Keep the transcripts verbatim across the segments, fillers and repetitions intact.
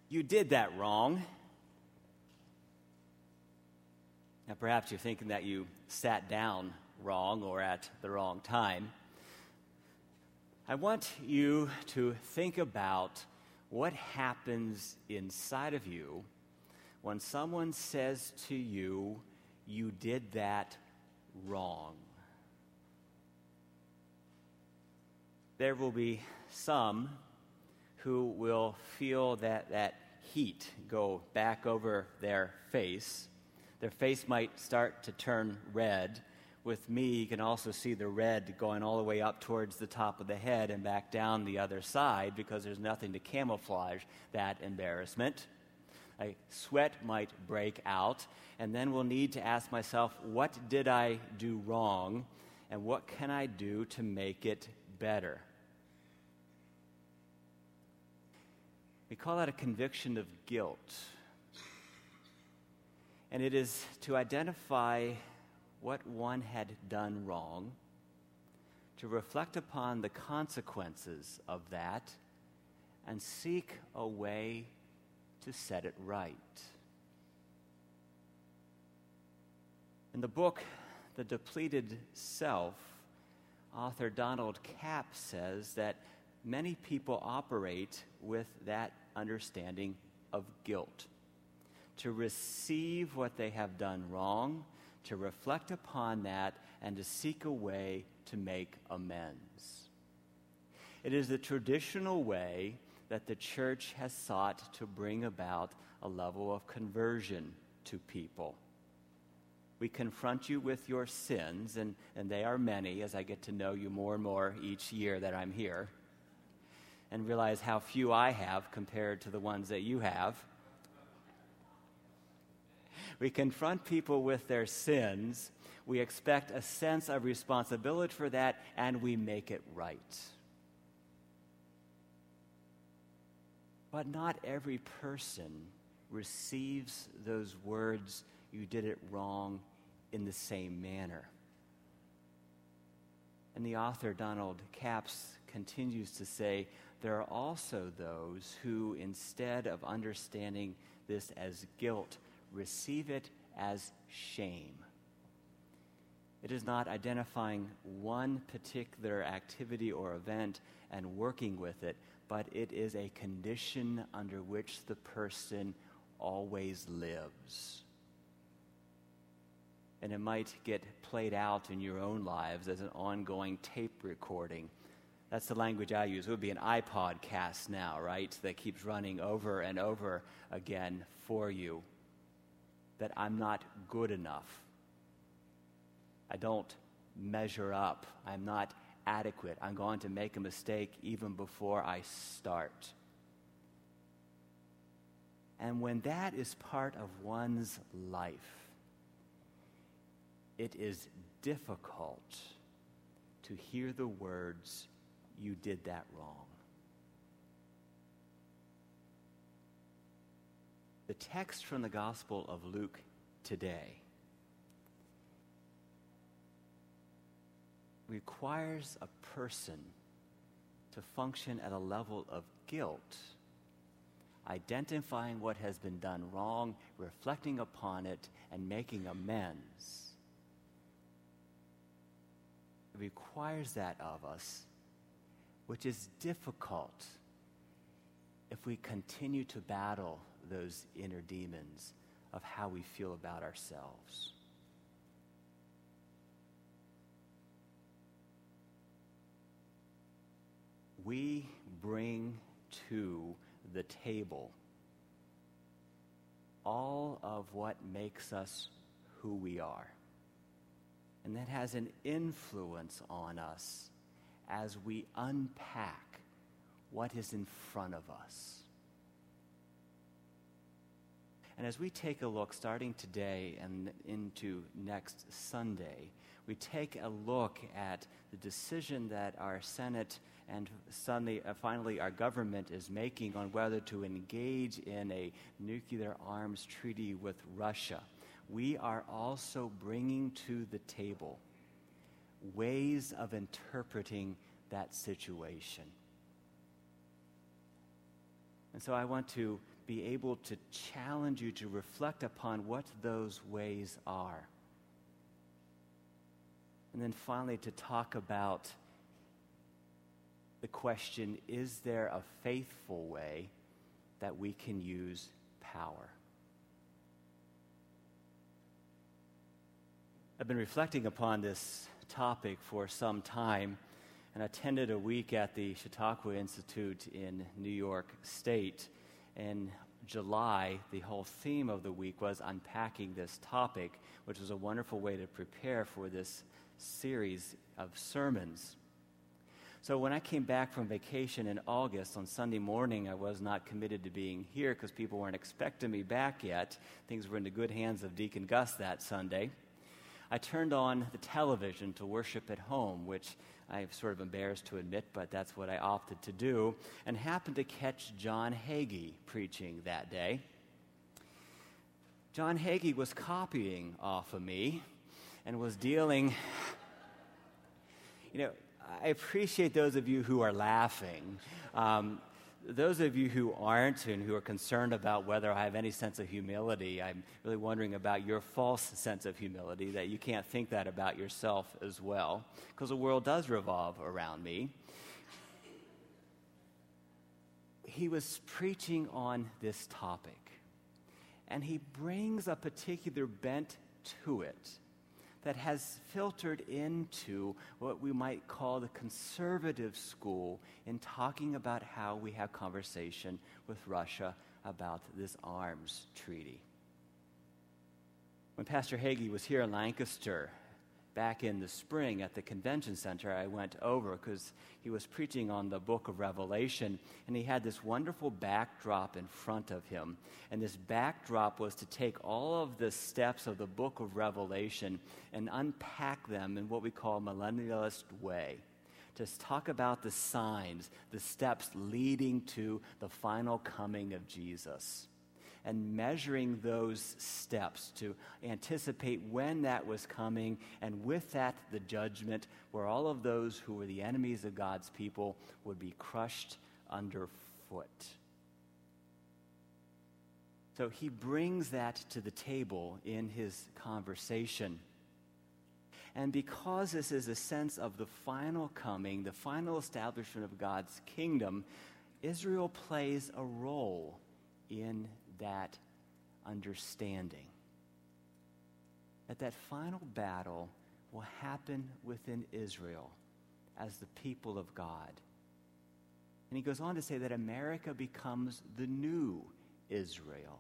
You did that wrong. Now, perhaps you're thinking that you sat down wrong or at the wrong time. I want you to think about what happens inside of you when someone says to you, you did that wrong. There will be some who will feel that, that heat go back over their face. Their face might start to turn red. With me, you can also see the red going all the way up towards the top of the head and back down the other side because there's nothing to camouflage that embarrassment. A sweat might break out, and then we'll need to ask myself, what did I do wrong, and what can I do to make it better? We call that a conviction of guilt. And it is to identify what one had done wrong, to reflect upon the consequences of that, and seek a way to set it right. In the book, The Depleted Self, author Donald Capps says that many people operate with that understanding of guilt. To receive what they have done wrong, to reflect upon that, and to seek a way to make amends. It is the traditional way that the church has sought to bring about a level of conversion to people. We confront you with your sins, and, and they are many as I get to know you more and more each year that I'm here, and realize how few I have compared to the ones that you have. We confront people with their sins. We expect a sense of responsibility for that, and we make it right. But not every person receives those words, you did it wrong, in the same manner. And the author, Donald Capps, continues to say, there are also those who, instead of understanding this as guilt, receive it as shame. It is not identifying one particular activity or event and working with it, but it is a condition under which the person always lives. And it might get played out in your own lives as an ongoing tape recording. That's the language I use. It would be an iPod cast now, right? That keeps running over and over again for you. That I'm not good enough. I don't measure up. I'm not adequate. I'm going to make a mistake even before I start. And when that is part of one's life, it is difficult to hear the words, you did that wrong. The text from the Gospel of Luke today requires a person to function at a level of guilt, identifying what has been done wrong, reflecting upon it, and making amends. It requires that of us, which is difficult if we continue to battle those inner demons of how we feel about ourselves. We bring to the table all of what makes us who we are. And that has an influence on us as we unpack what is in front of us. And as we take a look, starting today and into next Sunday, we take a look at the decision that our Senate and suddenly, uh, finally our government is making on whether to engage in a nuclear arms treaty with Russia. We are also bringing to the table ways of interpreting that situation. And so I want to be able to challenge you to reflect upon what those ways are. And then finally, to talk about the question, is there a faithful way that we can use power? I've been reflecting upon this topic for some time, and attended a week at the Chautauqua Institute in New York State. In July, the whole theme of the week was unpacking this topic, which was a wonderful way to prepare for this series of sermons. So when I came back from vacation in August, on Sunday morning, I was not committed to being here because people weren't expecting me back yet. Things were in the good hands of Deacon Gus that Sunday. I turned on the television to worship at home, which I'm sort of embarrassed to admit, but that's what I opted to do, and happened to catch John Hagee preaching that day. John Hagee was copying off of me and was dealing, you know, I appreciate those of you who are laughing. Um, those of you who aren't and who are concerned about whether I have any sense of humility, I'm really wondering about your false sense of humility, that you can't think that about yourself as well, because the world does revolve around me. He was preaching on this topic, and he brings a particular bent to it that has filtered into what we might call the conservative school in talking about how we have conversation with Russia about this arms treaty. When Pastor Hagee was here in Lancaster back in the spring at the convention center, I went over because he was preaching on the book of Revelation, and he had this wonderful backdrop in front of him. And this backdrop was to take all of the steps of the book of Revelation and unpack them in what we call a millennialist way. To talk about the signs, the steps leading to the final coming of Jesus, and measuring those steps to anticipate when that was coming, and with that, the judgment where all of those who were the enemies of God's people would be crushed underfoot. So he brings that to the table in his conversation. And because this is a sense of the final coming, the final establishment of God's kingdom, Israel plays a role in that understanding. That that final battle will happen within Israel as the people of God. And he goes on to say that America becomes the new Israel.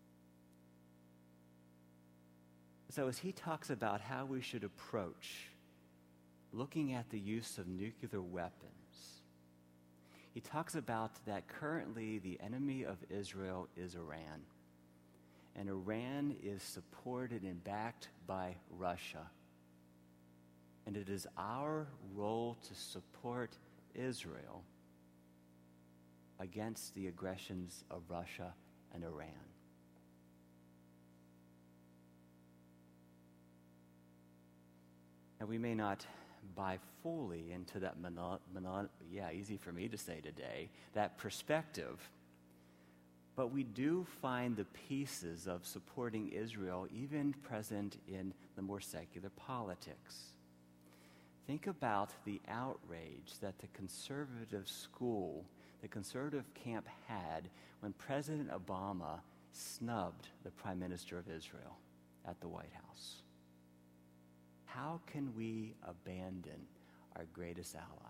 So as he talks about how we should approach looking at the use of nuclear weapons, he talks about that currently the enemy of Israel is Iran. And Iran is supported and backed by Russia. And it is our role to support Israel against the aggressions of Russia and Iran. Now, we may not buy fully into that, mono, mono, yeah, easy for me to say today, that perspective, but we do find the pieces of supporting Israel even present in the more secular politics. Think about the outrage that the conservative school, the conservative camp had when President Obama snubbed the Prime Minister of Israel at the White House. How can we abandon our greatest ally?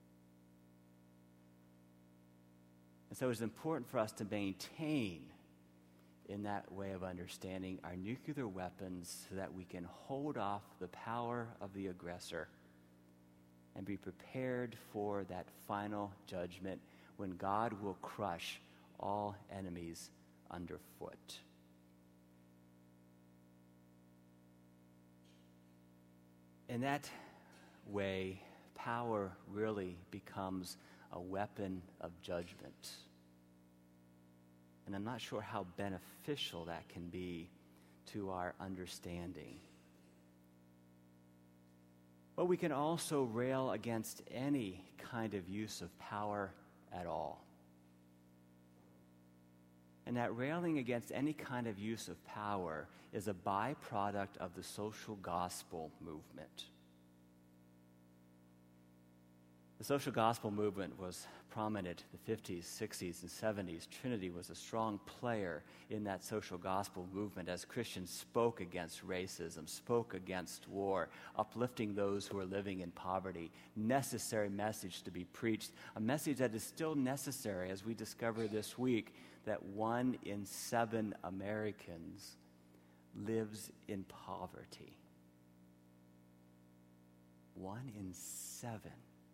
And so it's important for us to maintain, in that way of understanding, our nuclear weapons so that we can hold off the power of the aggressor and be prepared for that final judgment when God will crush all enemies underfoot. In that way, power really becomes a weapon of judgment. And I'm not sure how beneficial that can be to our understanding. But we can also rail against any kind of use of power at all. and that railing against any kind of use of power is a byproduct of the social gospel movement. The social gospel movement was prominent in the fifties, sixties, and seventies. Trinity was a strong player in that social gospel movement as Christians spoke against racism, spoke against war, uplifting those who are living in poverty. Necessary message to be preached, a message that is still necessary as we discover this week that one in seven Americans lives in poverty. One in seven.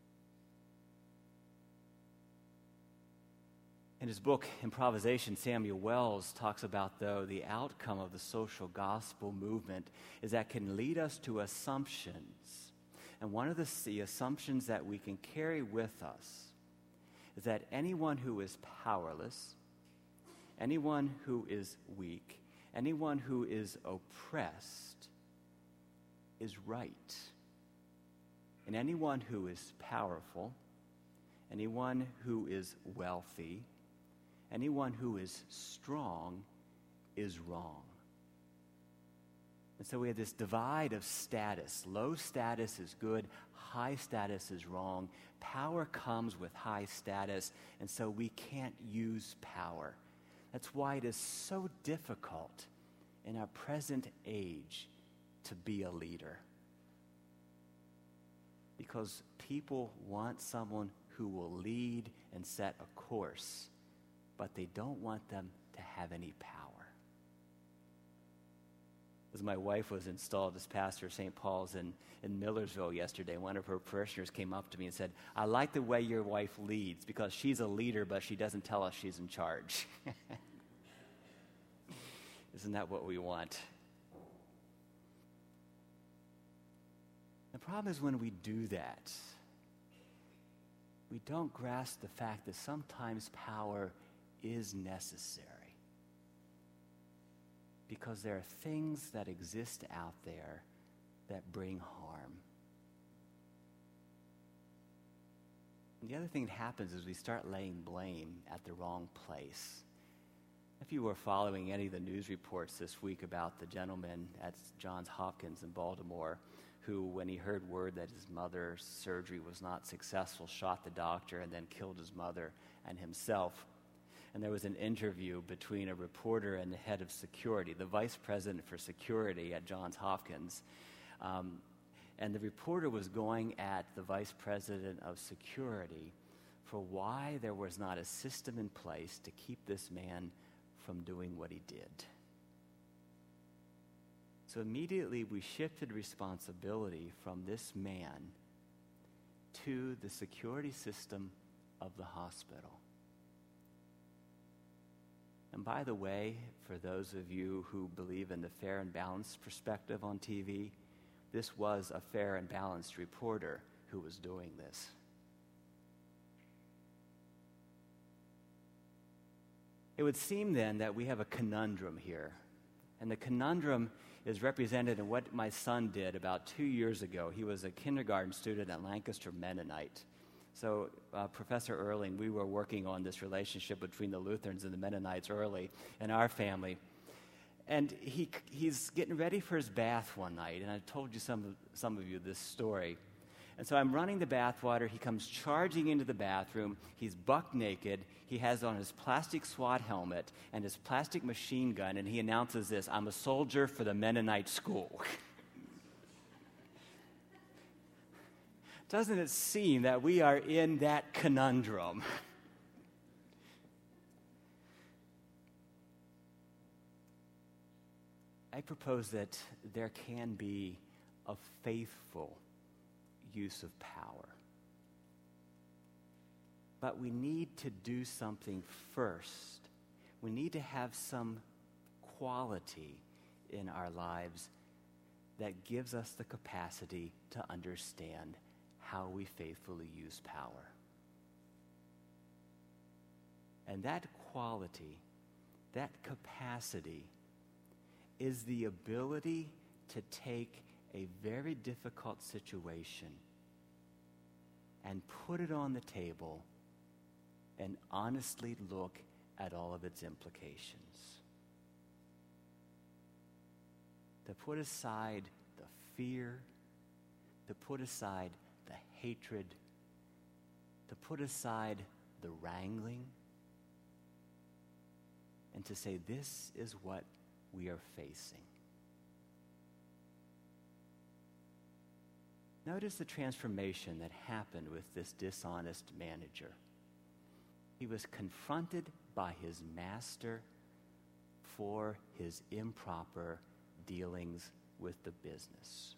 In his book, Improvisation, Samuel Wells talks about, though, the outcome of the social gospel movement is that can lead us to assumptions. And one of the, the assumptions that we can carry with us is that anyone who is powerless, anyone who is weak, anyone who is oppressed is right. And anyone who is powerful, anyone who is wealthy, anyone who is strong is wrong. And so we have this divide of status. Low status is good, high status is wrong. Power comes with high status, and so we can't use power. That's why it is so difficult in our present age to be a leader. Because people want someone who will lead and set a course, but they don't want them to have any power. As my wife was installed as pastor of Saint Paul's in, in Millersville yesterday, one of her parishioners came up to me and said, "I like the way your wife leads because she's a leader, but she doesn't tell us she's in charge." Isn't that what we want? The problem is when we do that, we don't grasp the fact that sometimes power is necessary. Because there are things that exist out there that bring harm. And the other thing that happens is we start laying blame at the wrong place. If you were following any of the news reports this week about the gentleman at Johns Hopkins in Baltimore who, when he heard word that his mother's surgery was not successful, shot the doctor and then killed his mother and himself. And there was an interview between a reporter and the head of security, the vice president for security at Johns Hopkins. Um, and the reporter was going at the vice president of security for why there was not a system in place to keep this man from doing what he did. So immediately we shifted responsibility from this man to the security system of the hospital. And by the way, for those of you who believe in the fair and balanced perspective on T V, this was a fair and balanced reporter who was doing this. It would seem then that we have a conundrum here. And the conundrum is represented in what my son did about two years ago. He was a kindergarten student at Lancaster Mennonite. So, uh, Professor Erling, we were working on this relationship between the Lutherans and the Mennonites early in our family. And he he's getting ready for his bath one night, and I told you some of, some of you this story. And so I'm running the bathwater. He comes charging into the bathroom. He's buck naked. He has on his plastic SWAT helmet and his plastic machine gun, and he announces this: "I'm a soldier for the Mennonite school." Doesn't it seem that we are in that conundrum? I propose that there can be a faithful use of power. But we need to do something first. We need to have some quality in our lives that gives us the capacity to understand how we faithfully use power. And that quality, that capacity, is the ability to take a very difficult situation and put it on the table and honestly look at all of its implications. To put aside the fear, to put aside the hatred, to put aside the wrangling, and to say, this is what we are facing. Notice the transformation that happened with this dishonest manager. He was confronted by his master for his improper dealings with the business.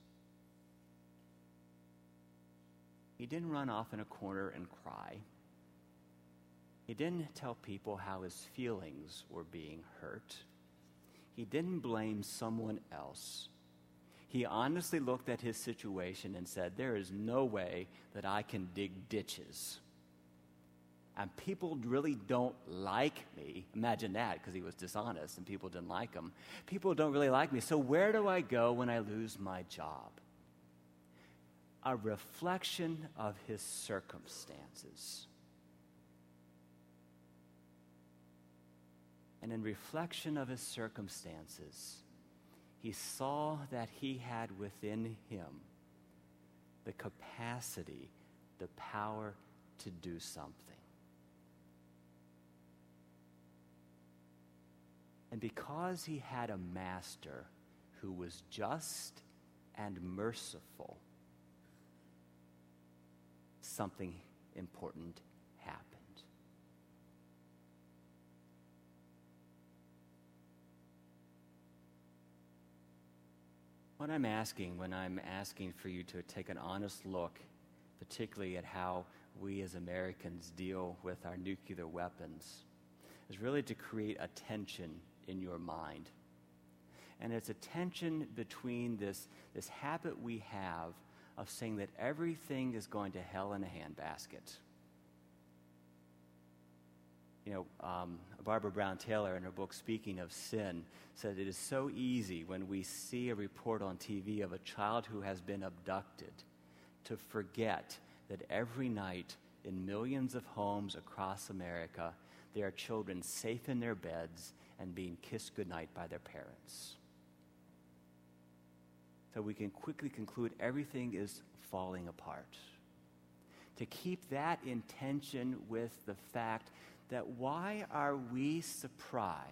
He didn't run off in a corner and cry. He didn't tell people how his feelings were being hurt. He didn't blame someone else. He honestly looked at his situation and said, there is no way that I can dig ditches. And people really don't like me. Imagine that, because he was dishonest and people didn't like him. People don't really like me, so where do I go when I lose my job? A reflection of his circumstances. And in reflection of his circumstances, he saw that he had within him the capacity, the power to do something. And because he had a master who was just and merciful, something important happened. What I'm asking when I'm asking for you to take an honest look, particularly at how we as Americans deal with our nuclear weapons, is really to create a tension in your mind. And it's a tension between this, this habit we have of saying that everything is going to hell in a handbasket. You know, um, Barbara Brown Taylor in her book Speaking of Sin said it is so easy when we see a report on T V of a child who has been abducted to forget that every night in millions of homes across America there are children safe in their beds and being kissed goodnight by their parents. So we can quickly conclude everything is falling apart. To keep that in tension with the fact that why are we surprised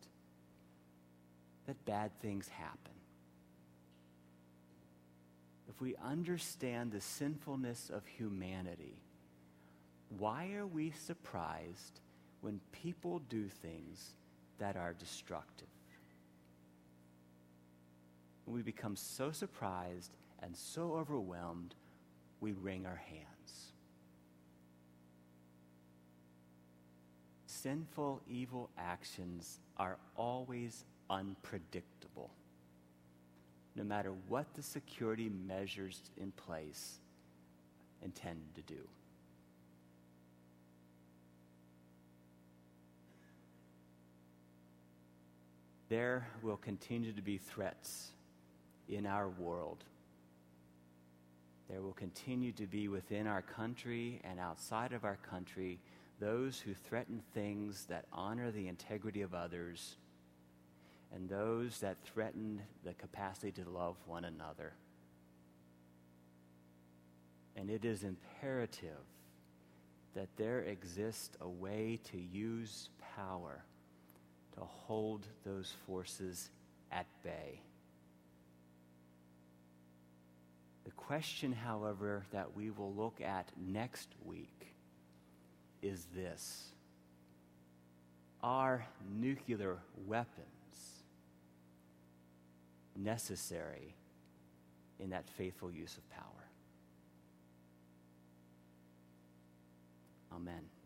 that bad things happen? If we understand the sinfulness of humanity, why are we surprised when people do things that are destructive? We become so surprised and so overwhelmed, we wring our hands. Sinful, evil actions are always unpredictable, no matter what the security measures in place intend to do. There will continue to be threats in our world. There will continue to be within our country and outside of our country those who threaten things that honor the integrity of others and those that threaten the capacity to love one another. And it is imperative that there exists a way to use power to hold those forces at bay. The question, however, that we will look at next week is this: are nuclear weapons necessary in that faithful use of power? Amen.